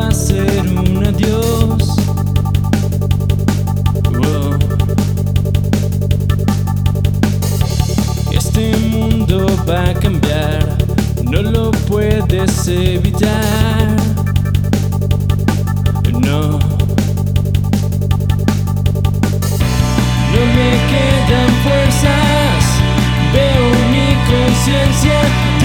va a ser un adiós. Oh. Este mundo va a cambiar, no lo puedes evitar. No. No me quedan fuerzas, veo mi conciencia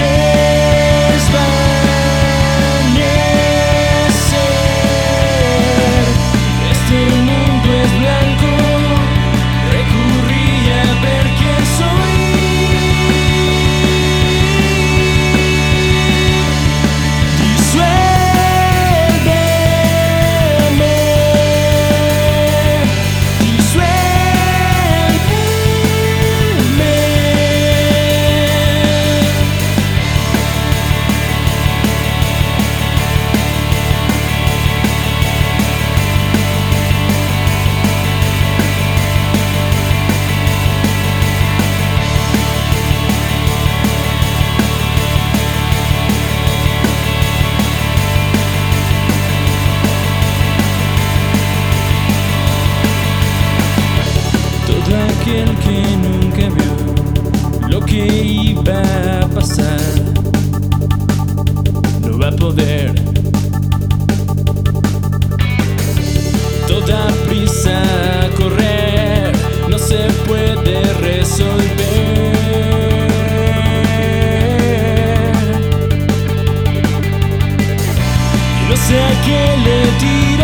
desvanecer. Este mundo es blanco, recurrí a ver quién soy. Aquel que nunca vio lo que iba a pasar no va a poder. Toda prisa a correr no se puede resolver. Y no sé a qué le diré.